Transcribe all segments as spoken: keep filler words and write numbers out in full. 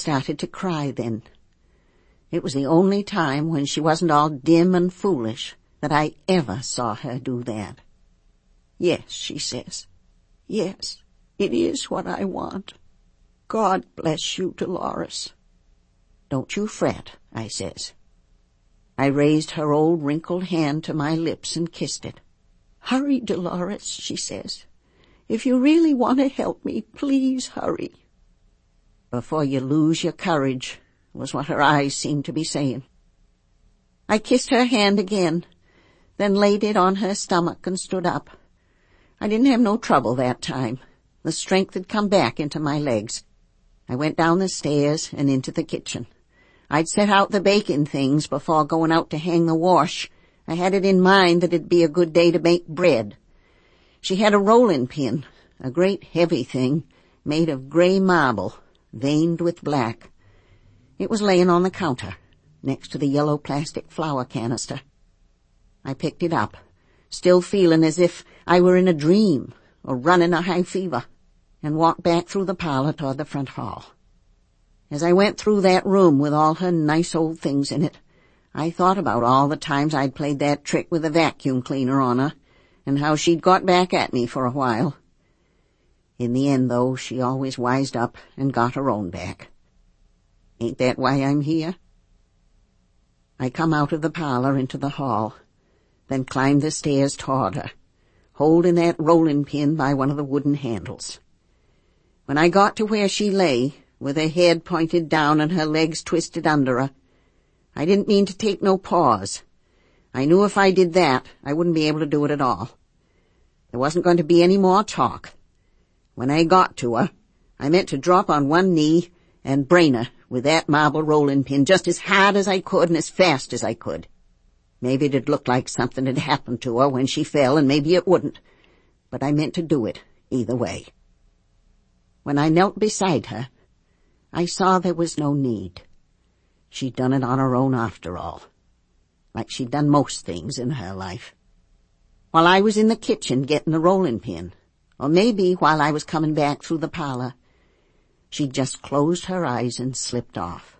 started to cry then. It was the only time when she wasn't all dim and foolish that I ever saw her do that. "Yes," she says. "Yes, it is what I want. God bless you, Dolores." "Don't you fret," I says. I raised her old wrinkled hand to my lips and kissed it. "Hurry, Dolores," she says. "If you really want to help me, please hurry." "Before you lose your courage," was what her eyes seemed to be saying. I kissed her hand again, then laid it on her stomach and stood up. I didn't have no trouble that time. The strength had come back into my legs. I went down the stairs and into the kitchen. I'd set out the baking things before going out to hang the wash. I had it in mind that it'd be a good day to make bread. She had a rolling pin, a great heavy thing, made of gray marble, veined with black. It was laying on the counter, next to the yellow plastic flour canister. I picked it up, still feeling as if I were in a dream or running a high fever, and walked back through the parlor toward the front hall. As I went through that room with all her nice old things in it, I thought about all the times I'd played that trick with a vacuum cleaner on her, and how she'd got back at me for a while. In the end, though, she always wised up and got her own back. Ain't that why I'm here? I come out of the parlor into the hall, then climbed the stairs toward her, holding that rolling pin by one of the wooden handles. When I got to where she lay, with her head pointed down and her legs twisted under her, I didn't mean to take no pause. I knew if I did that, I wouldn't be able to do it at all. There wasn't going to be any more talk. When I got to her, I meant to drop on one knee and brain her with that marble rolling pin just as hard as I could and as fast as I could. Maybe it'd look like something had happened to her when she fell, and maybe it wouldn't. But I meant to do it either way. When I knelt beside her, I saw there was no need. She'd done it on her own after all, like she'd done most things in her life. While I was in the kitchen getting the rolling pin, or maybe while I was coming back through the parlor, she'd just closed her eyes and slipped off.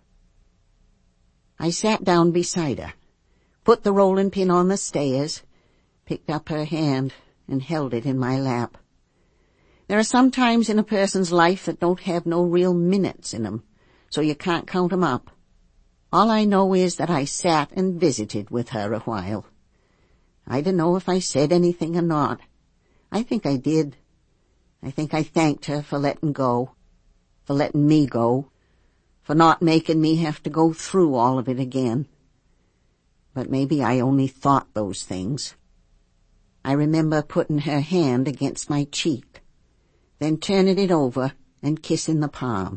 I sat down beside her, put the rolling pin on the stairs, picked up her hand, and held it in my lap. There are some times in a person's life that don't have no real minutes in 'em, so you can't count 'em up. All I know is that I sat and visited with her a while. I don't know if I said anything or not. I think I did. I think I thanked her for letting go, for letting me go, for not making me have to go through all of it again. But maybe I only thought those things. I remember putting her hand against my cheek, then turning it over and kissing the palm.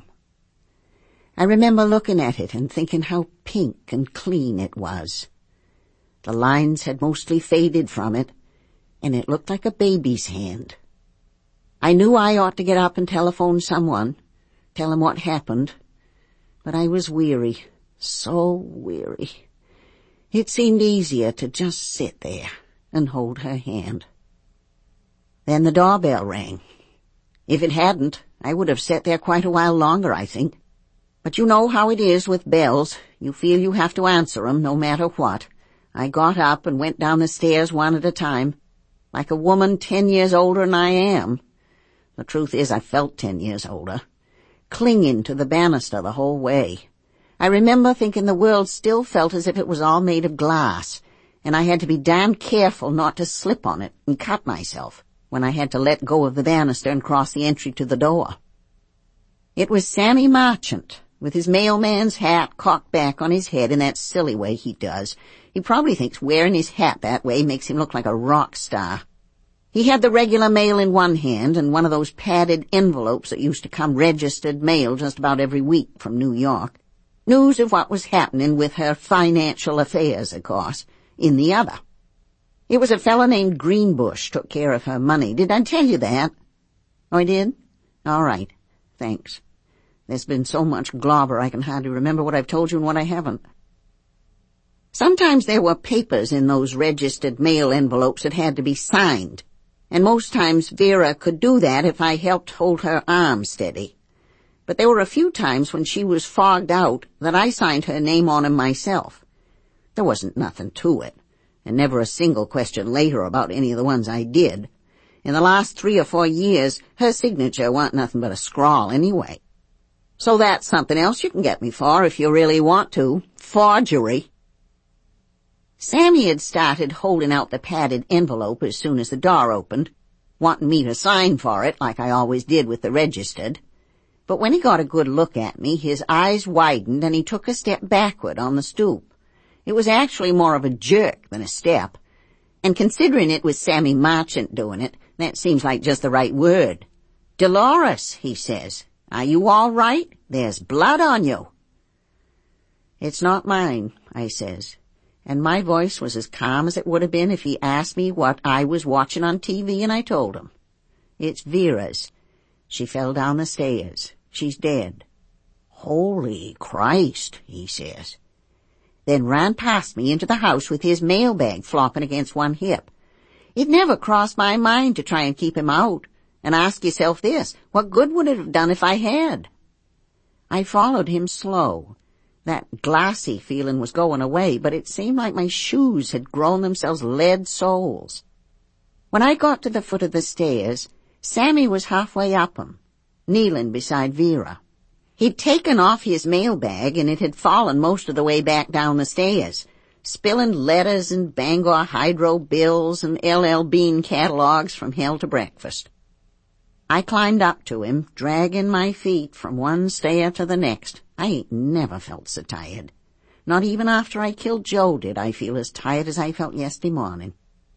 I remember looking at it and thinking how pink and clean it was. The lines had mostly faded from it, and it looked like a baby's hand. I knew I ought to get up and telephone someone, tell him what happened, but I was weary, so weary. It seemed easier to just sit there and hold her hand. Then the doorbell rang. If it hadn't, I would have sat there quite a while longer, I think. But you know how it is with bells. You feel you have to answer 'em no matter what. I got up and went down the stairs one at a time, like a woman ten years older than I am. The truth is I felt ten years older, clinging to the banister the whole way. I remember thinking the world still felt as if it was all made of glass, and I had to be damn careful not to slip on it and cut myself when I had to let go of the banister and cross the entry to the door. It was Sammy Marchant, with his mailman's hat cocked back on his head in that silly way he does. He probably thinks wearing his hat that way makes him look like a rock star. He had the regular mail in one hand and one of those padded envelopes that used to come registered mail just about every week from New York. News of what was happening with her financial affairs, of course, in the other. It was a fellow named Greenbush took care of her money. Did I tell you that? Oh, I did? All right. Thanks. There's been so much globber I can hardly remember what I've told you and what I haven't. Sometimes there were papers in those registered mail envelopes that had to be signed, and most times Vera could do that if I helped hold her arm steady. but there were a few times when she was fogged out that I signed her name on 'em myself. There wasn't nothing to it, and never a single question later about any of the ones I did. In the last three or four years, her signature wasn't nothing but a scrawl anyway. So that's something else you can get me for if you really want to. Forgery. Sammy had started holding out the padded envelope as soon as the door opened, wanting me to sign for it like I always did with the registered. But when he got a good look at me, his eyes widened and he took a step backward on the stoop. It was actually more of a jerk than a step, and considering it was Sammy Marchant doing it, that seems like just the right word. "Dolores," he says, "are you all right? There's blood on you." "It's not mine," I says, and my voice was as calm as it would have been if he asked me what I was watching on T V, and I told him. "It's Vera's. She fell down the stairs. She's dead." "Holy Christ," he says. Then ran past me into the house with his mailbag flopping against one hip. It never crossed my mind to try and keep him out. And ask yourself this, what good would it have done if I had? I followed him slow. That glassy feeling was going away, but it seemed like my shoes had grown themselves lead soles. When I got to the foot of the stairs, Sammy was halfway up 'em, kneeling beside Vera. He'd taken off his mailbag, and it had fallen most of the way back down the stairs, spilling letters and Bangor Hydro bills and L L Bean catalogs from hell to breakfast. I climbed up to him, dragging my feet from one stair to the next. I ain't never felt so tired. Not even after I killed Joe did I feel as tired as I felt yesterday morning.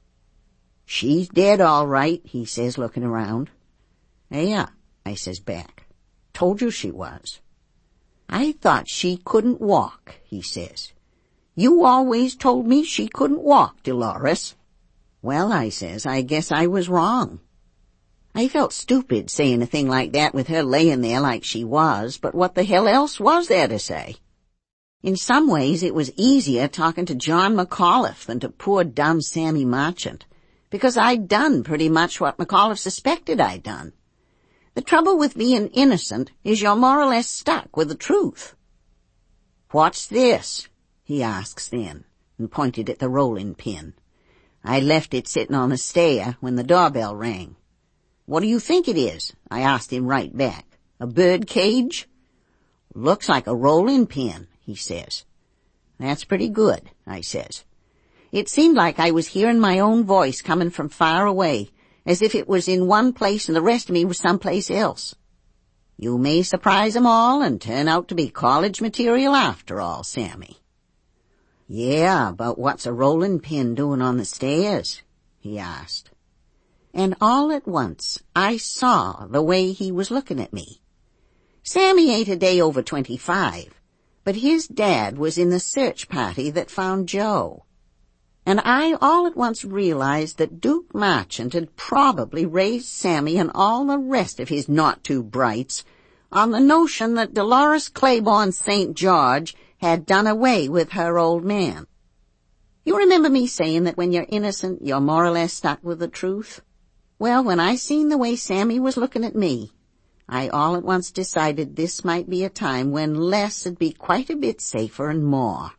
"She's dead all right," he says, looking around. "Yeah," I says back. "Told you she was." "I thought she couldn't walk," he says. "You always told me she couldn't walk, Dolores." "Well," I says, "I guess I was wrong." I felt stupid saying a thing like that with her laying there like she was, but what the hell else was there to say? In some ways it was easier talking to John McAuliffe than to poor dumb Sammy Marchant, because I'd done pretty much what McAuliffe suspected I'd done. The trouble with being innocent is you're more or less stuck with the truth. "What's this?" he asks then, and pointed at the rolling pin. I left it sitting on a stair when the doorbell rang. "What do you think it is?" I asked him right back. "A bird cage?" "Looks like a rolling pin," he says. "That's pretty good," I says. It seemed like I was hearing my own voice coming from far away, as if it was in one place and the rest of me was someplace else. "You may surprise 'em all and turn out to be college material after all, Sammy." "Yeah, but what's a rolling pin doing on the stairs?" he asked. And all at once I saw the way he was looking at me. Sammy ain't a day over twenty-five, but his dad was in the search party that found Joe. And I all at once realized that Duke Marchant had probably raised Sammy and all the rest of his not-too-brights on the notion that Dolores Claiborne Saint George had done away with her old man. You remember me saying that when you're innocent, you're more or less stuck with the truth? Well, when I seen the way Sammy was looking at me, I all at once decided this might be a time when less would be quite a bit safer and more.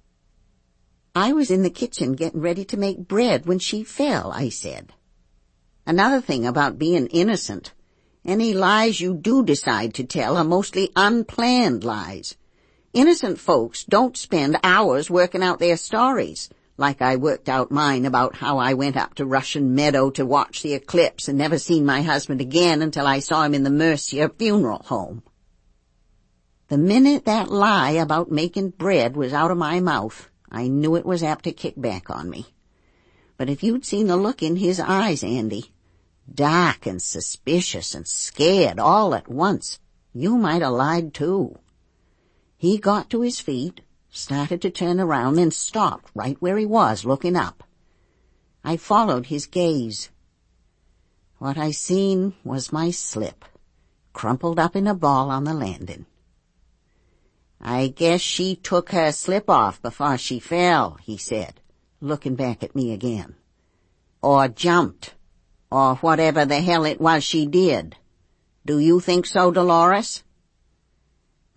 "I was in the kitchen getting ready to make bread when she fell," I said. Another thing about being innocent, any lies you do decide to tell are mostly unplanned lies. Innocent folks don't spend hours working out their stories, like I worked out mine about how I went up to Russian Meadow to watch the eclipse and never seen my husband again until I saw him in the Mercier funeral home. The minute that lie about making bread was out of my mouth, I knew it was apt to kick back on me. But if you'd seen the look in his eyes, Andy, dark and suspicious and scared all at once, you might have lied too. He got to his feet, started to turn around, then stopped right where he was, looking up. I followed his gaze. What I seen was my slip, crumpled up in a ball on the landing. "I guess she took her slip off before she fell," he said, looking back at me again. "Or jumped, or whatever the hell it was she did. Do you think so, Dolores?"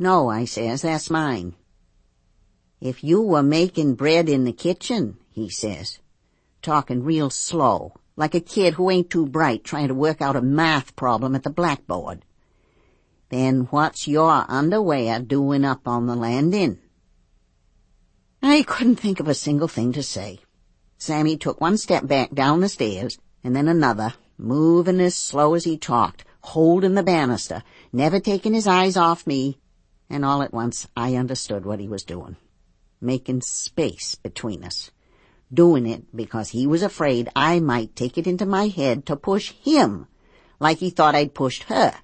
No, I says, that's mine. If you were making bread in the kitchen, he says, talking real slow, like a kid who ain't too bright trying to work out a math problem at the blackboard, then what's your underwear doing up on the landing? I couldn't think of a single thing to say. Sammy took one step back down the stairs, and then another, moving as slow as he talked, holding the banister, never taking his eyes off me, and all at once I understood what he was doing. Making space between us. Doing it because he was afraid I might take it into my head to push him, like he thought I'd pushed her.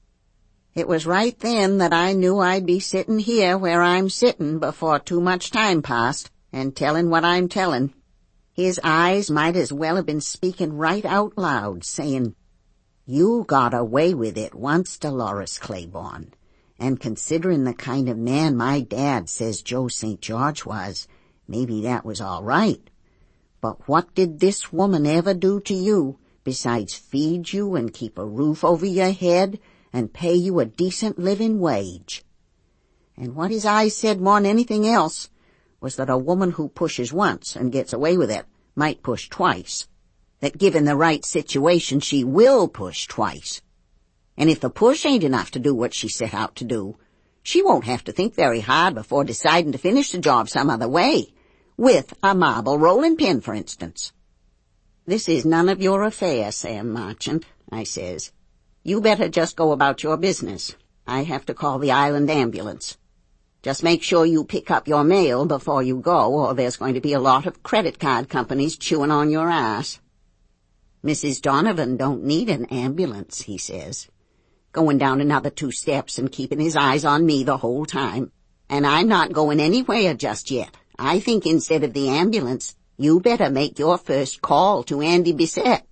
It was right then that I knew I'd be sitting here where I'm sitting before too much time passed, and telling what I'm telling. His eyes might as well have been speaking right out loud, saying, "You got away with it once, Dolores Claiborne, and considering the kind of man my dad says Joe Saint George was, maybe that was all right. But what did this woman ever do to you, besides feed you and keep a roof over your head and pay you a decent living wage?" And what his eyes said more than anything else was that a woman who pushes once and gets away with it might push twice. That given the right situation, she will push twice. And if the push ain't enough to do what she set out to do, she won't have to think very hard before deciding to finish the job some other way, with a marble rolling pin, for instance. "This is none of your affair, Sam Marchant," I says. "You better just go about your business. I have to call the island ambulance. Just make sure you pick up your mail before you go, or there's going to be a lot of credit card companies chewing on your ass." "Missus Donovan don't need an ambulance," he says, going down another two steps and keeping his eyes on me the whole time. "And I'm not going anywhere just yet. I think instead of the ambulance, you better make your first call to Andy Bissett."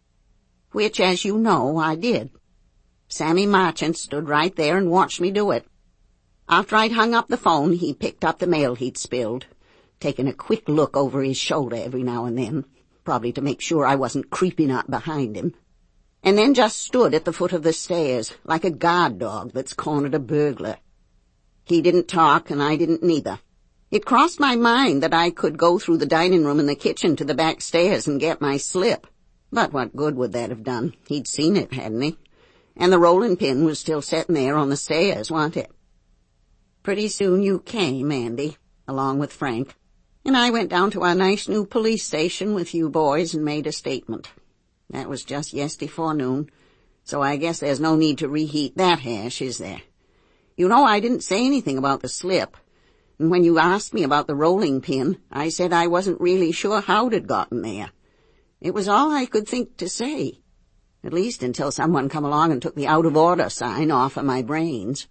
Which, as you know, I did. Sammy Marchant stood right there and watched me do it. After I'd hung up the phone, he picked up the mail he'd spilled, taking a quick look over his shoulder every now and then, probably to make sure I wasn't creeping up behind him, and then just stood at the foot of the stairs, like a guard dog that's cornered a burglar. He didn't talk, and I didn't neither. It crossed my mind that I could go through the dining room and the kitchen to the back stairs and get my slip. But what good would that have done? He'd seen it, hadn't he? And the rolling pin was still sitting there on the stairs, wasn't it? Pretty soon you came, Andy, along with Frank, and I went down to our nice new police station with you boys and made a statement. That was just yesterday forenoon, so I guess there's no need to reheat that hash, is there? You know, I didn't say anything about the slip, and when you asked me about the rolling pin, I said I wasn't really sure how it had gotten there. It was all I could think to say, at least until someone come along and took the out-of-order sign off of my brains.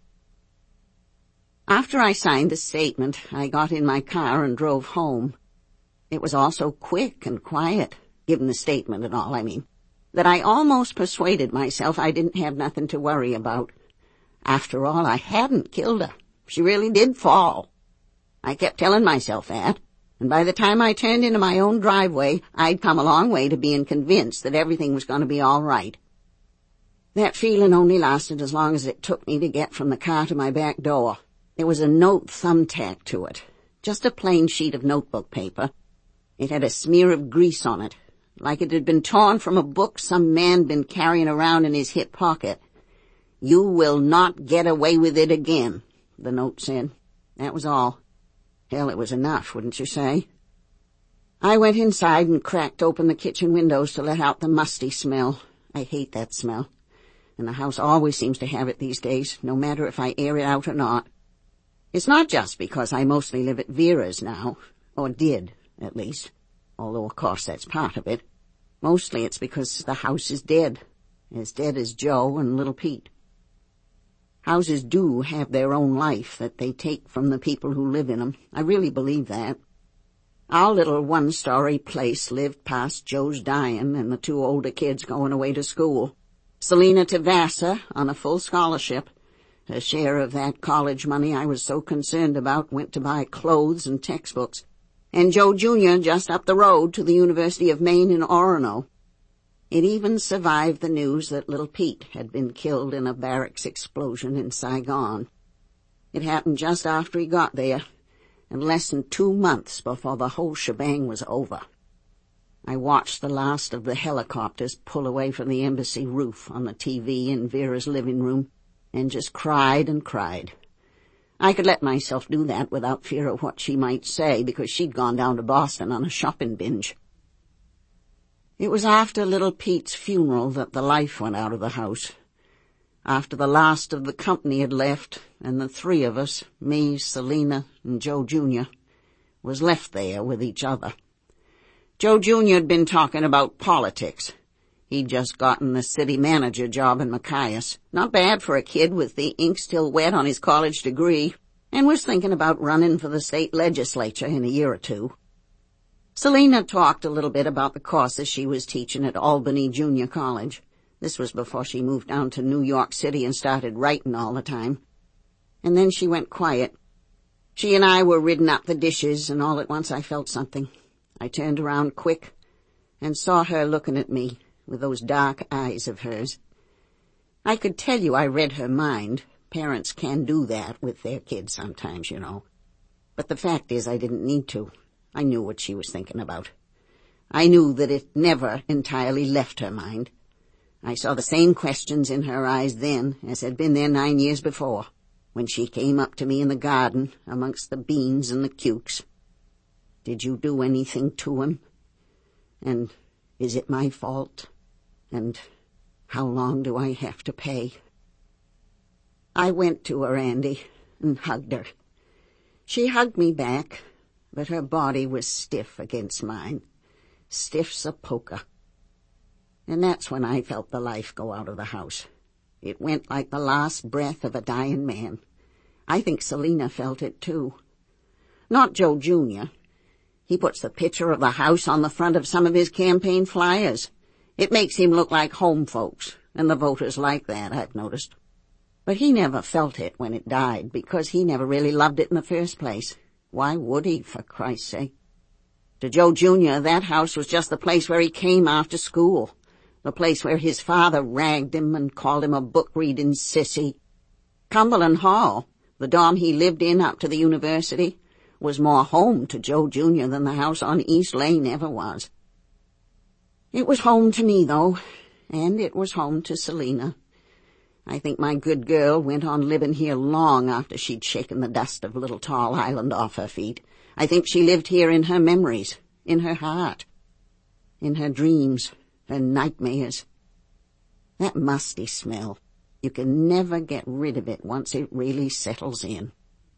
After I signed the statement, I got in my car and drove home. It was all so quick and quiet, given the statement and all, I mean, that I almost persuaded myself I didn't have nothing to worry about. After all, I hadn't killed her. She really did fall. I kept telling myself that, and by the time I turned into my own driveway, I'd come a long way to being convinced that everything was going to be all right. That feeling only lasted as long as it took me to get from the car to my back door. There was a note thumbtacked to it, just a plain sheet of notebook paper. It had a smear of grease on it, like it had been torn from a book some man been carrying around in his hip pocket. "You will not get away with it again," the note said. That was all. Hell, it was enough, wouldn't you say? I went inside and cracked open the kitchen windows to let out the musty smell. I hate that smell, and the house always seems to have it these days, no matter if I air it out or not. It's not just because I mostly live at Vera's now, or did, at least, although of course that's part of it. Mostly it's because the house is dead, as dead as Joe and little Pete. Houses do have their own life that they take from the people who live in them. I really believe that. Our little one-story place lived past Joe's dying and the two older kids going away to school. Selena to Vassar on a full scholarship. A share of that college money I was so concerned about went to buy clothes and textbooks. And Joe Junior just up the road to the University of Maine in Orono. It even survived the news that little Pete had been killed in a barracks explosion in Saigon. It happened just after he got there, and less than two months before the whole shebang was over. I watched the last of the helicopters pull away from the embassy roof on the T V in Vera's living room, and just cried and cried. I could let myself do that without fear of what she might say, because she'd gone down to Boston on a shopping binge. It was after little Pete's funeral that the life went out of the house. After the last of the company had left, and the three of us, me, Selina, and Joe Junior, was left there with each other. Joe Junior had been talking about politics. He'd just gotten the city manager job in Machias. Not bad for a kid with the ink still wet on his college degree, and was thinking about running for the state legislature in a year or two. Selina talked a little bit about the courses she was teaching at Albany Junior College. This was before she moved down to New York City and started writing all the time. And then she went quiet. She and I were ridding up the dishes, and all at once I felt something. I turned around quick and saw her looking at me with those dark eyes of hers. I could tell you I read her mind. Parents can do that with their kids sometimes, you know. But the fact is I didn't need to. I knew what she was thinking about. I knew that it never entirely left her mind. I saw the same questions in her eyes then as had been there nine years before, when she came up to me in the garden amongst the beans and the cukes. Did you do anything to him? And is it my fault? And how long do I have to pay? I went to her, Andy, and hugged her. She hugged me back, but her body was stiff against mine, stiff's a poker. And that's when I felt the life go out of the house. It went like the last breath of a dying man. I think Selina felt it too. Not Joe Junior He puts the picture of the house on the front of some of his campaign flyers. It makes him look like home folks, and the voters like that, I've noticed. But he never felt it when it died, because he never really loved it in the first place. Why would he, for Christ's sake? To Joe Junior, that house was just the place where he came after school, the place where his father ragged him and called him a book-reading sissy. Cumberland Hall, the dorm he lived in up to the university, was more home to Joe Junior than the house on East Lane ever was. It was home to me, though, and it was home to Selina. I think my good girl went on living here long after she'd shaken the dust of Little Tall Island off her feet. I think she lived here in her memories, in her heart, in her dreams, her nightmares. That musty smell, you can never get rid of it once it really settles in.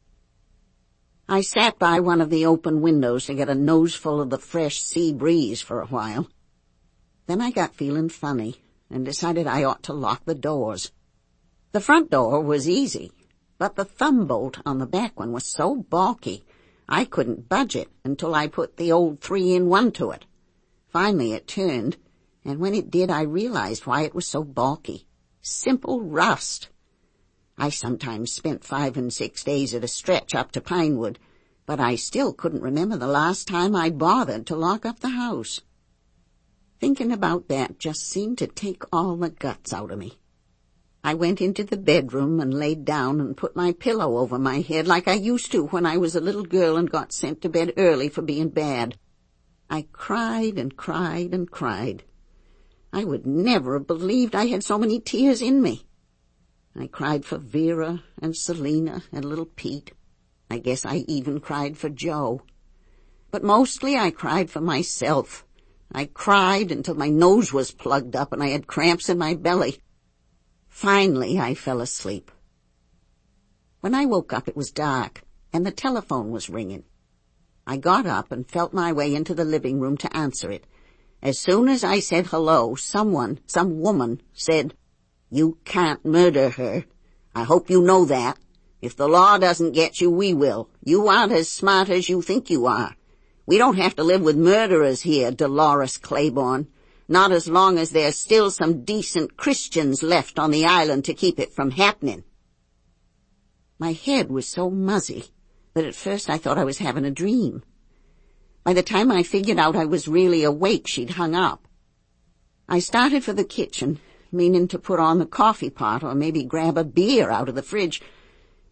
I sat by one of the open windows to get a noseful of the fresh sea breeze for a while. Then I got feeling funny and decided I ought to lock the doors. The front door was easy, but the thumb bolt on the back one was so bulky I couldn't budge it until I put the old three-in-one to it. Finally it turned, and when it did I realized why it was so bulky. Simple rust. I sometimes spent five and six days at a stretch up to Pinewood, but I still couldn't remember the last time I bothered to lock up the house. Thinking about that just seemed to take all the guts out of me. I went into the bedroom and laid down and put my pillow over my head like I used to when I was a little girl and got sent to bed early for being bad. I cried and cried and cried. I would never have believed I had so many tears in me. I cried for Vera and Selina and little Pete. I guess I even cried for Joe. But mostly I cried for myself. I cried until my nose was plugged up and I had cramps in my belly. Finally, I fell asleep. When I woke up, it was dark, and the telephone was ringing. I got up and felt my way into the living room to answer it. As soon as I said hello, someone, some woman, said, "You can't murder her. I hope you know that. If the law doesn't get you, we will. You aren't as smart as you think you are. We don't have to live with murderers here, Dolores Claiborne. Not as long as there's still some decent Christians left on the island to keep it from happening." My head was so muzzy that at first I thought I was having a dream. By the time I figured out I was really awake, she'd hung up. I started for the kitchen, meaning to put on the coffee pot or maybe grab a beer out of the fridge,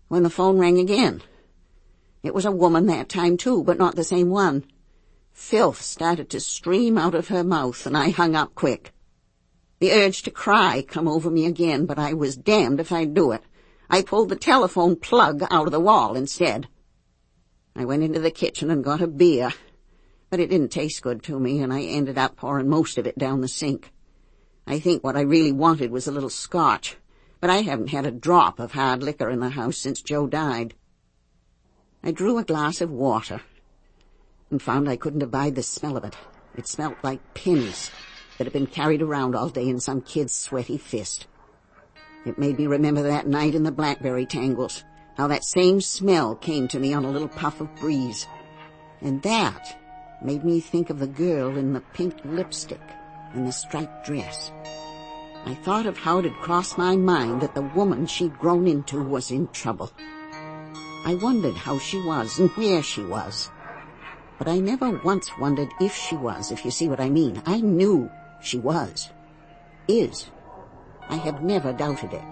when the phone rang again. It was a woman that time too, but not the same one. Filth started to stream out of her mouth, and I hung up quick. The urge to cry come over me again, but I was damned if I'd do it. I pulled the telephone plug out of the wall instead. I went into the kitchen and got a beer, but it didn't taste good to me, and I ended up pouring most of it down the sink. I think what I really wanted was a little scotch, but I haven't had a drop of hard liquor in the house since Joe died. I drew a glass of water and found I couldn't abide the smell of it. It smelt like pins that had been carried around all day in some kid's sweaty fist. It made me remember that night in the blackberry tangles, how that same smell came to me on a little puff of breeze. And that made me think of the girl in the pink lipstick and the striped dress. I thought of how it had crossed my mind that the woman she'd grown into was in trouble. I wondered how she was and where she was. But I never once wondered if she was, if you see what I mean. I knew she was. Is. I have never doubted it.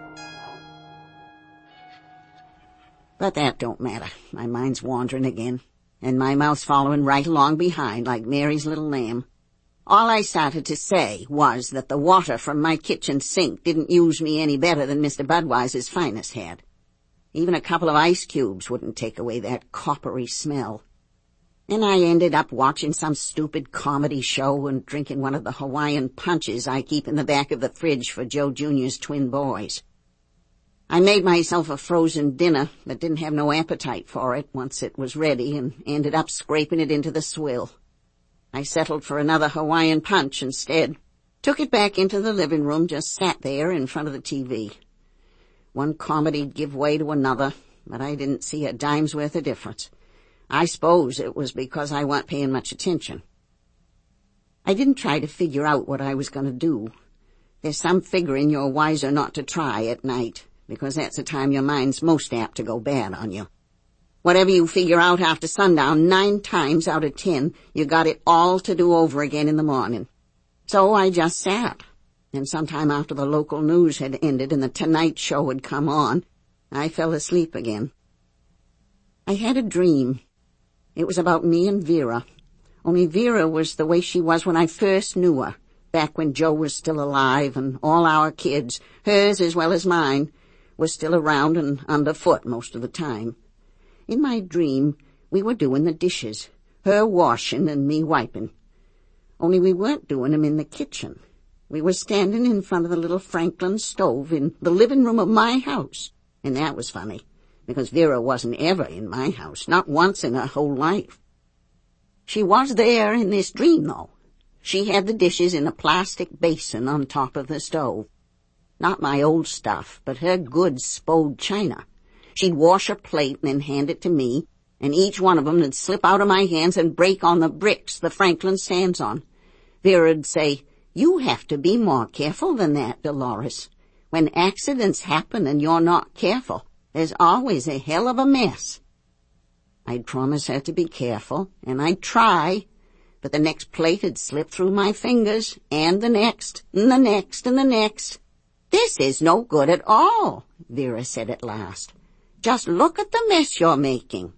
But that don't matter. My mind's wandering again, and my mouth's following right along behind like Mary's little lamb. All I started to say was that the water from my kitchen sink didn't use me any better than Mister Budweiser's finest had. Even a couple of ice cubes wouldn't take away that coppery smell. And I ended up watching some stupid comedy show and drinking one of the Hawaiian punches I keep in the back of the fridge for Joe Junior's twin boys. I made myself a frozen dinner but didn't have no appetite for it once it was ready and ended up scraping it into the swill. I settled for another Hawaiian punch instead, took it back into the living room, just sat there in front of the T V. One comedy'd give way to another, but I didn't see a dime's worth of difference. I suppose it was because I wasn't paying much attention. I didn't try to figure out what I was going to do. There's some figuring you're wiser not to try at night, because that's the time your mind's most apt to go bad on you. Whatever you figure out after sundown, nine times out of ten, you got it all to do over again in the morning. So I just sat, and sometime after the local news had ended and the Tonight Show had come on, I fell asleep again. I had a dream. It was about me and Vera. Only Vera was the way she was when I first knew her, back when Joe was still alive and all our kids, hers as well as mine, were still around and underfoot most of the time. In my dream, we were doing the dishes, her washing and me wiping. Only we weren't doing them in the kitchen. We were standing in front of the little Franklin stove in the living room of my house, and that was funny, because Vera wasn't ever in my house, not once in her whole life. She was there in this dream, though. She had the dishes in a plastic basin on top of the stove. Not my old stuff, but her good spode china. She'd wash her plate and then hand it to me, and each one of them would slip out of my hands and break on the bricks the Franklin stands on. Vera'd say, "You have to be more careful than that, Dolores. When accidents happen and you're not careful, there's always a hell of a mess." I'd promise her to be careful, and I'd try, but the next plate had slipped through my fingers, and the next, and the next, and the next. "This is no good at all," Vera said at last. "Just look at the mess you're making."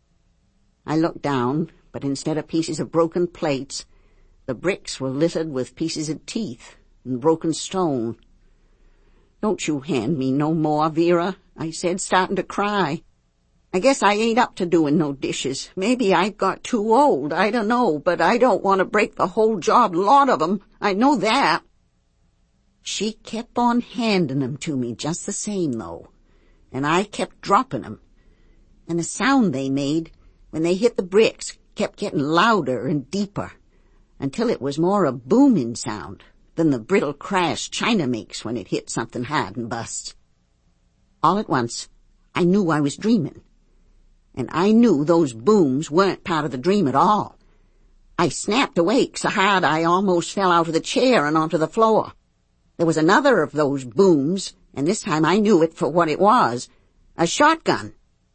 I looked down, but instead of pieces of broken plates, the bricks were littered with pieces of teeth and broken stone. "Don't you hand me no more, Vera," I said, starting to cry. "I guess I ain't up to doing no dishes. Maybe I've got too old, I don't know, but I don't want to break the whole job lot of 'em. I know that." She kept on handing 'em to me just the same, though, and I kept dropping 'em, and the sound they made when they hit the bricks kept getting louder and deeper, until it was more a booming sound than the brittle crash china makes when it hits something hard and busts. All at once, I knew I was dreaming, and I knew those booms weren't part of the dream at all. I snapped awake so hard I almost fell out of the chair and onto the floor. There was another of those booms, and this time I knew it for what it was, a shotgun.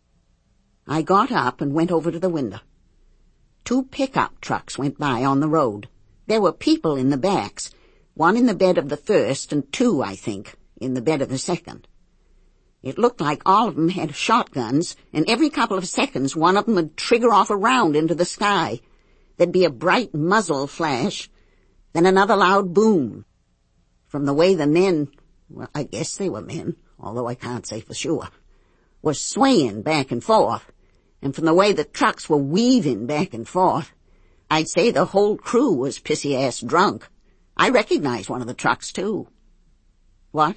I got up and went over to the window. Two pickup trucks went by on the road. There were people in the backs, one in the bed of the first and two, I think, in the bed of the second. It looked like all of them had shotguns, and every couple of seconds one of them would trigger off a round into the sky. There'd be a bright muzzle flash, then another loud boom. From the way the men, well, I guess they were men, although I can't say for sure, were swaying back and forth, and from the way the trucks were weaving back and forth, I'd say the whole crew was pissy-ass drunk. I recognized one of the trucks, too. What?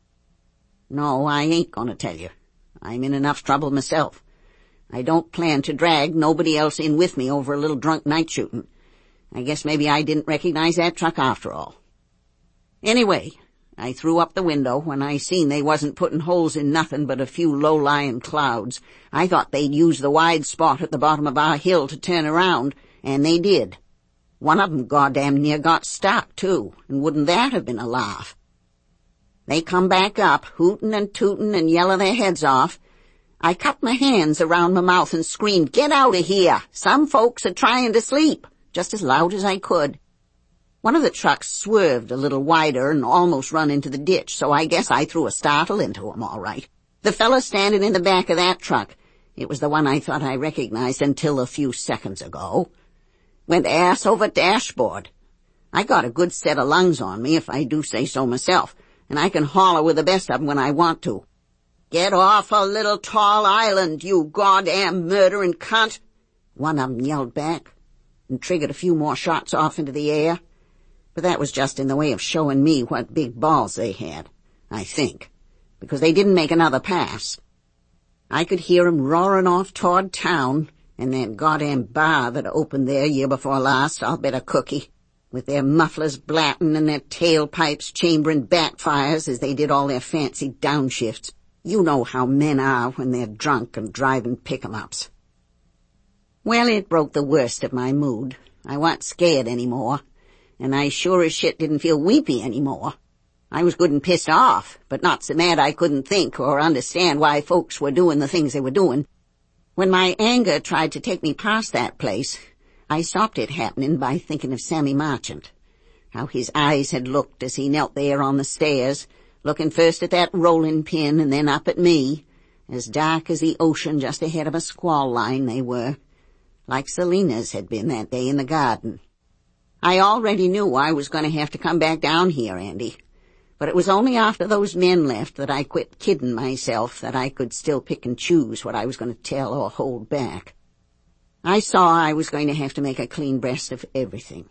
No, I ain't gonna tell you. I'm in enough trouble myself. I don't plan to drag nobody else in with me over a little drunk night shooting. I guess maybe I didn't recognize that truck after all. Anyway, I threw up the window when I seen they wasn't putting holes in nothing but a few low-lying clouds. I thought they'd use the wide spot at the bottom of our hill to turn around, and they did. One of 'em goddamn near got stuck, too, and wouldn't that have been a laugh? They come back up, hootin' and tootin' and yelling their heads off. I cut my hands around my mouth and screamed, "Get out of here! Some folks are trying to sleep," just as loud as I could. One of the trucks swerved a little wider and almost run into the ditch, so I guess I threw a startle into 'em all right. The fella standing in the back of that truck, it was the one I thought I recognized until a few seconds ago, went ass over dashboard. I got a good set of lungs on me, if I do say so myself, and I can holler with the best of 'em when I want to. "Get off a little tall island, you goddamn murdering cunt," one of 'em yelled back, and triggered a few more shots off into the air. But that was just in the way of showing me what big balls they had, I think, because they didn't make another pass. I could hear 'em roaring off toward town, and that goddamn bar that opened there year before last, I'll bet a cookie, with their mufflers blatting and their tailpipes chambering backfires as they did all their fancy downshifts. You know how men are when they're drunk and driving pick-em-ups. Well, it broke the worst of my mood. I wasn't scared any more, and I sure as shit didn't feel weepy any more. I was good and pissed off, but not so mad I couldn't think or understand why folks were doing the things they were doing. When my anger tried to take me past that place, I stopped it happening by thinking of Sammy Marchant, how his eyes had looked as he knelt there on the stairs, looking first at that rolling pin and then up at me, as dark as the ocean just ahead of a squall line they were, like Selena's had been that day in the garden. I already knew I was going to have to come back down here, Andy, but it was only after those men left that I quit kidding myself that I could still pick and choose what I was going to tell or hold back. I saw I was going to have to make a clean breast of everything.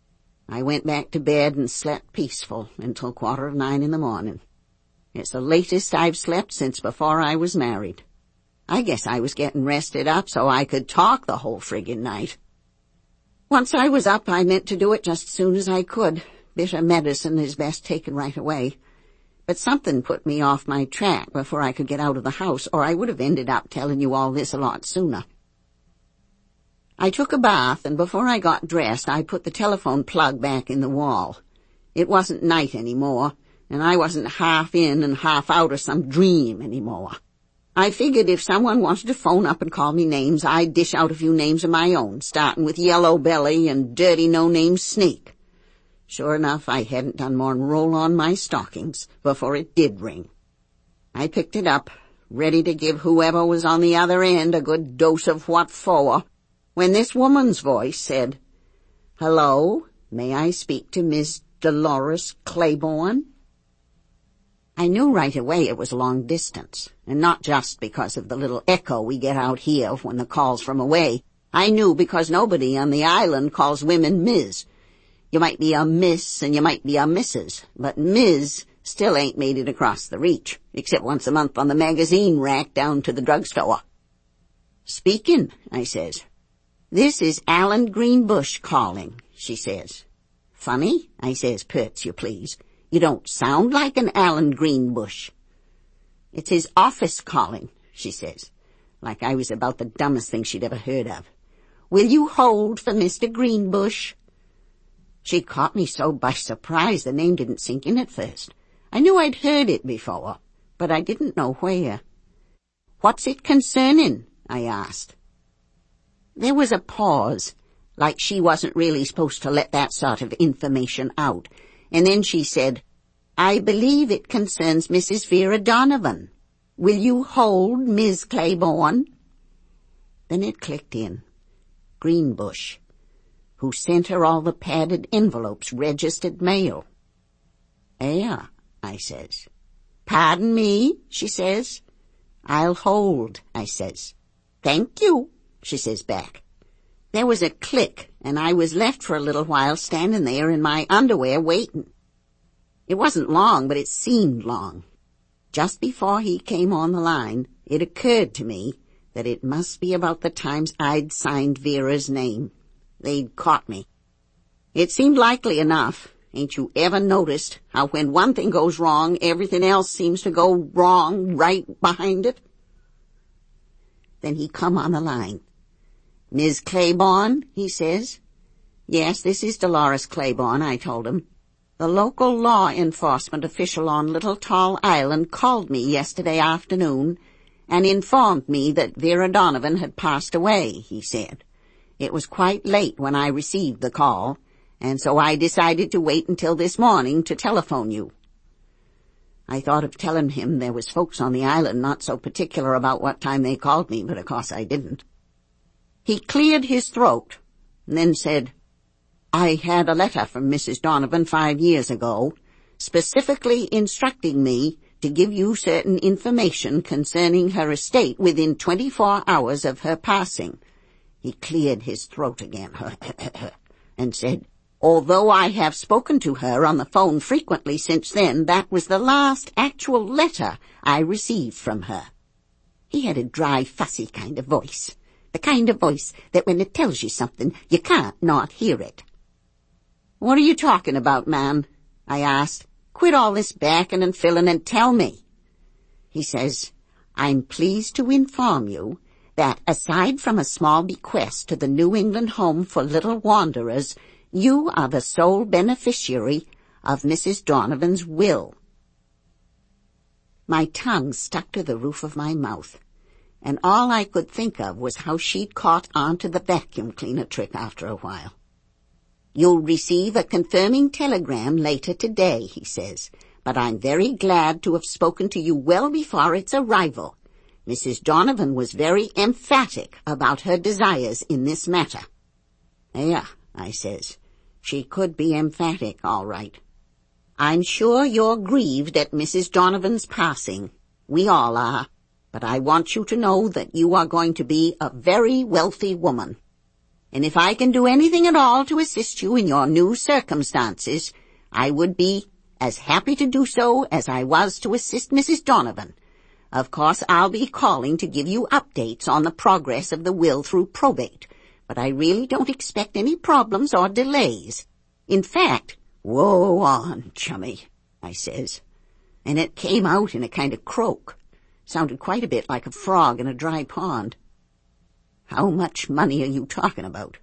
I went back to bed and slept peaceful until quarter of nine in the morning. It's the latest I've slept since before I was married. I guess I was getting rested up so I could talk the whole friggin' night. Once I was up, I meant to do it just as soon as I could. Bitter medicine is best taken right away. But something put me off my track before I could get out of the house, or I would have ended up telling you all this a lot sooner. I took a bath, and before I got dressed, I put the telephone plug back in the wall. It wasn't night anymore, and I wasn't half in and half out of some dream anymore. I figured if someone wanted to phone up and call me names, I'd dish out a few names of my own, starting with Yellow Belly and Dirty No-Name Snake. Sure enough, I hadn't done more'n roll on my stockings before it did ring. I picked it up, ready to give whoever was on the other end a good dose of what for, when this woman's voice said, "Hello, may I speak to Miss Dolores Claiborne?" I knew right away it was long distance, and not just because of the little echo we get out here when the call's from away. I knew because nobody on the island calls women Miz. You might be a Miss and you might be a Missus, but Miz still ain't made it across the reach, except once a month on the magazine rack down to the drugstore. "Speaking," I says. "This is Alan Greenbush calling," she says. "Funny," I says, "perts you please. You don't sound like an Alan Greenbush." "It's his office calling," she says, like I was about the dumbest thing she'd ever heard of. "Will you hold for Mister Greenbush?" She caught me so by surprise the name didn't sink in at first. I knew I'd heard it before, but I didn't know where. "What's it concerning?" I asked. There was a pause, like she wasn't really supposed to let that sort of information out, and then she said, "I believe it concerns Missus Vera Donovan." Will you hold Miss Claiborne? Then it clicked in. Greenbush, who sent her all the padded envelopes, registered mail. Yeah, I says. Pardon me, she says. I'll hold, I says. Thank you, she says back. There was a click, and I was left for a little while standing there in my underwear waiting. It wasn't long, but it seemed long. Just before he came on the line, it occurred to me that it must be about the times I'd signed Vera's name. They'd caught me. It seemed likely enough. Ain't you ever noticed how when one thing goes wrong, everything else seems to go wrong right behind it? Then he come on the line. Miss Claiborne, he says. Yes, this is Dolores Claiborne, I told him. The local law enforcement official on Little Tall Island called me yesterday afternoon and informed me that Vera Donovan had passed away, he said. It was quite late when I received the call, and so I decided to wait until this morning to telephone you. I thought of telling him there was folks on the island not so particular about what time they called me, but of course I didn't. He cleared his throat and then said, I had a letter from Missus Donovan five years ago, specifically instructing me to give you certain information concerning her estate within twenty-four hours of her passing. He cleared his throat again and said, although I have spoken to her on the phone frequently since then, that was the last actual letter I received from her. He had a dry, fussy kind of voice, the kind of voice that when it tells you something, you can't not hear it. What are you talking about, man? I asked. Quit all this backing and filling and tell me. He says, I'm pleased to inform you that aside from a small bequest to the New England Home for Little Wanderers, you are the sole beneficiary of Missus Donovan's will. My tongue stuck to the roof of my mouth, and all I could think of was how she'd caught on to the vacuum cleaner trick after a while. You'll receive a confirming telegram later today, he says, but I'm very glad to have spoken to you well before its arrival. Missus Donovan was very emphatic about her desires in this matter. Yeah, I says, she could be emphatic, all right. I'm sure you're grieved at Missus Donovan's passing. We all are. But I want you to know that you are going to be a very wealthy woman. And if I can do anything at all to assist you in your new circumstances, I would be as happy to do so as I was to assist Missus Donovan. Of course, I'll be calling to give you updates on the progress of the will through probate, but I really don't expect any problems or delays. In fact, woe on, chummy, I says, and it came out in a kind of croak. Sounded quite a bit like a frog in a dry pond. How much money are you talking about?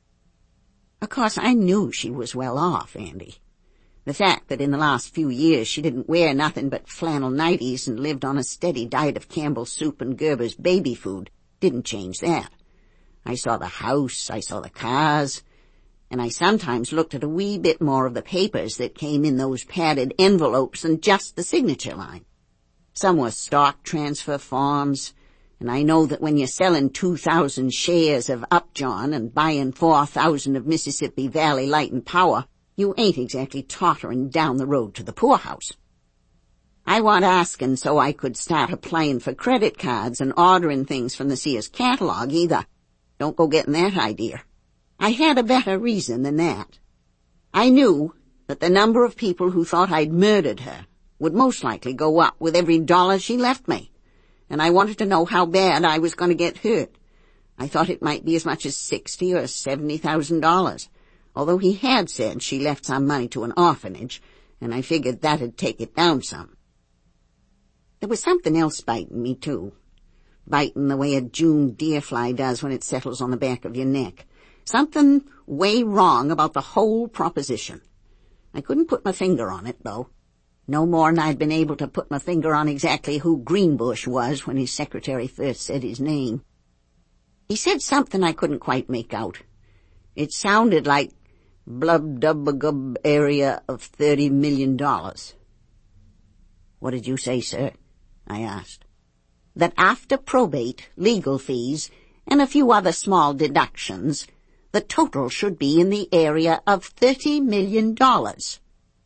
Of course, I knew she was well off, Andy. The fact that in the last few years she didn't wear nothing but flannel nighties and lived on a steady diet of Campbell's soup and Gerber's baby food didn't change that. I saw the house, I saw the cars, and I sometimes looked at a wee bit more of the papers that came in those padded envelopes than just the signature line. Some were stock transfer forms, and I know that when you're selling two thousand shares of Upjohn and buying four thousand of Mississippi Valley Light and Power, you ain't exactly tottering down the road to the poorhouse. I wasn't asking so I could start applying for credit cards and ordering things from the Sears catalog either. Don't go getting that idea. I had a better reason than that. I knew that the number of people who thought I'd murdered her would most likely go up with every dollar she left me, and I wanted to know how bad I was going to get hurt. I thought it might be as much as sixty or seventy thousand dollars, although he had said she left some money to an orphanage, and I figured that'd take it down some. There was something else biting me, too. Biting the way a June deer fly does when it settles on the back of your neck. Something way wrong about the whole proposition. I couldn't put my finger on it, though. No more'n I'd been able to put my finger on exactly who Greenbush was when his secretary first said his name. He said something I couldn't quite make out. It sounded like blub-dub-gub area of thirty million dollars. What did you say, sir? I asked. that after probate, legal fees, and a few other small deductions, the total should be in the area of thirty million dollars.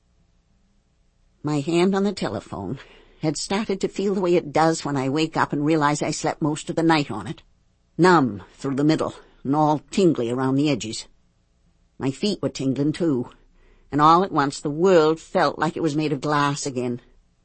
My hand on the telephone had started to feel the way it does when I wake up and realize I slept most of the night on it. Numb through the middle and all tingly around the edges. My feet were tingling too, and all at once the world felt like it was made of glass again.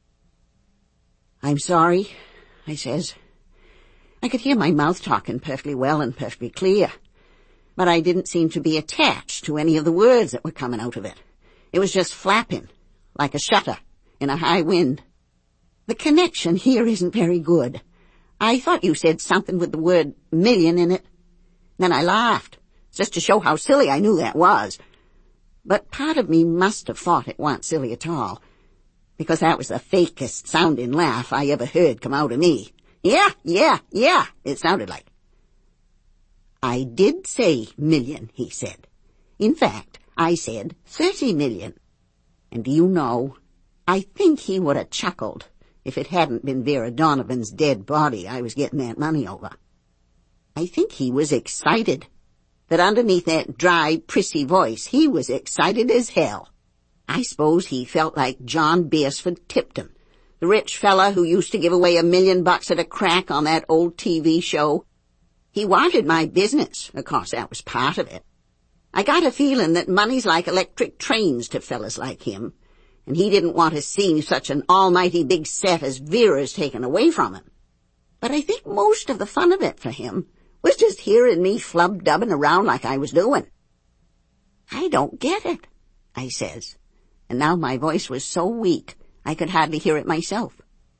"I'm sorry," I says. I could hear my mouth talking perfectly well and perfectly clear, but I didn't seem to be attached to any of the words that were coming out of it. It was just flapping, like a shutter in a high wind. "The connection here isn't very good. I thought you said something with the word million in it." Then I laughed, just to show how silly I knew that was. But part of me must have thought it wasn't silly at all, because that was the fakest sounding laugh I ever heard come out of me. Yeah, yeah, yeah, it sounded like. "I did say million," he said. "In fact, I said thirty million. And do you know, I think he would have chuckled if it hadn't been Vera Donovan's dead body I was getting that money over. I think he was excited, that underneath that dry, prissy voice he was excited as hell. I suppose he felt like John Beresford Tipton, the rich fella who used to give away a million bucks at a crack on that old T V show. He wanted my business, of course that was part of it. I got a feeling that money's like electric trains to fellas like him, and he didn't want to see such an almighty big set as Vera's taken away from him. But I think most of the fun of it for him was just hearing me flub-dubbing around like I was doing. "I don't get it," I says, and now my voice was so weak I could hardly hear it myself.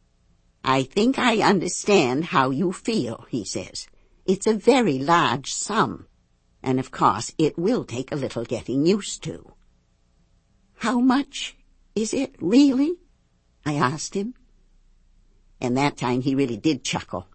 "I think I understand how you feel," he says. "It's a very large sum, and of course it will take a little getting used to." "How much is it, really?" I asked him. And that time he really did chuckle.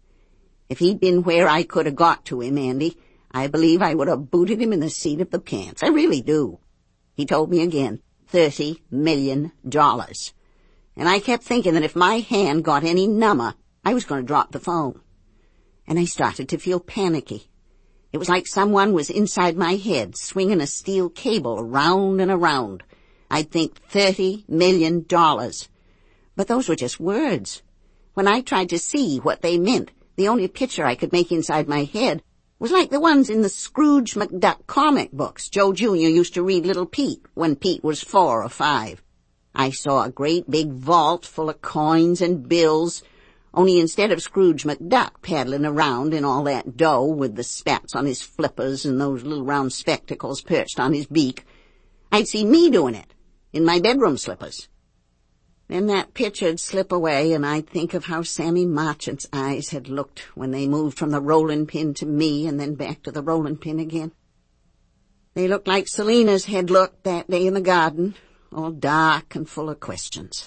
If he'd been where I could have got to him, Andy, I believe I would have booted him in the seat of the pants. I really do. He told me again, thirty million dollars. And I kept thinking that if my hand got any number, I was going to drop the phone. And I started to feel panicky. It was like someone was inside my head, swinging a steel cable around and around. I'd think thirty million dollars. But those were just words. When I tried to see what they meant, the only picture I could make inside my head was like the ones in the Scrooge McDuck comic books Joe Junior used to read Little Pete when Pete was four or five. I saw a great big vault full of coins and bills, only instead of Scrooge McDuck paddling around in all that dough with the spats on his flippers and those little round spectacles perched on his beak, I'd see me doing it in my bedroom slippers. Then that picture'd slip away, and I'd think of how Sammy Marchant's eyes had looked when they moved from the rolling pin to me and then back to the rolling pin again. They looked like Selena's had looked that day in the garden, all dark and full of questions.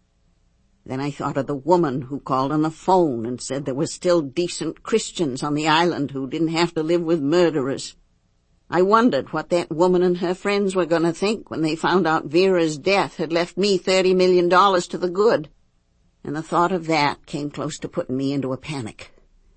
Then I thought of the woman who called on the phone and said there were still decent Christians on the island who didn't have to live with murderers. I wondered what that woman and her friends were going to think when they found out Vera's death had left me thirty million dollars to the good. And the thought of that came close to putting me into a panic.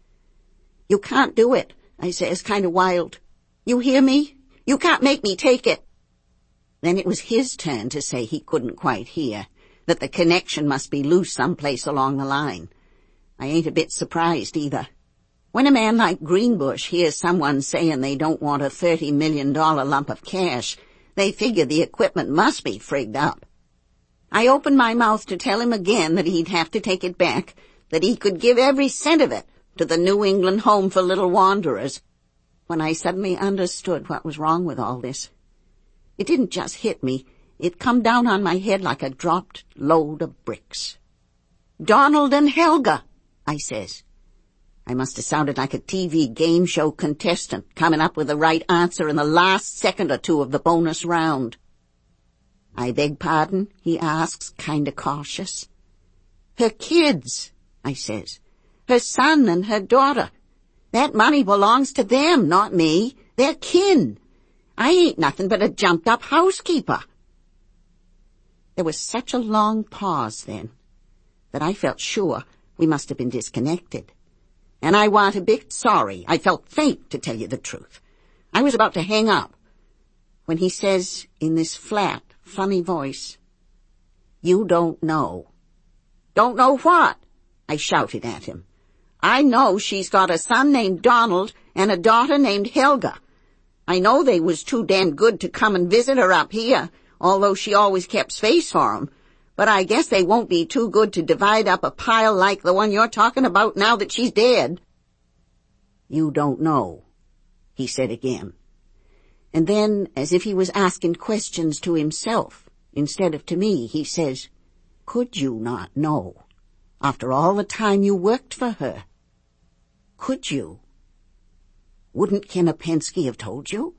"You can't do it," I says, kind of wild. "You hear me? You can't make me take it." Then it was his turn to say he couldn't quite hear, that the connection must be loose someplace along the line. I ain't a bit surprised either. When a man like Greenbush hears someone saying they don't want a thirty million dollar lump of cash, they figure the equipment must be frigged up. I opened my mouth to tell him again that he'd have to take it back, that he could give every cent of it to the New England Home for Little Wanderers, when I suddenly understood what was wrong with all this. It didn't just hit me, it come down on my head like a dropped load of bricks. "Donald and Helga," I says. I must have sounded like a T V game show contestant coming up with the right answer in the last second or two of the bonus round. "I beg pardon?" he asks, kind of cautious. "Her kids," I says. "Her son and her daughter. That money belongs to them, not me. They're kin. I ain't nothing but a jumped-up housekeeper." There was such a long pause then that I felt sure We must have been disconnected. And I want a bit sorry. I felt faint, to tell you the truth. I was about to hang up when he says in this flat, funny voice, "You don't know." "Don't know what?" I shouted at him. "I know she's got a son named Donald and a daughter named Helga. I know they was too damn good to come and visit her up here, although she always kept space for 'em. But I guess they won't be too good to divide up a pile like the one you're talking about now that she's dead." "You don't know," he said again. And then, as if he was asking questions to himself instead of to me, he says, "Could you not know, after all the time you worked for her? Could you? Wouldn't Kenopensky have told you?"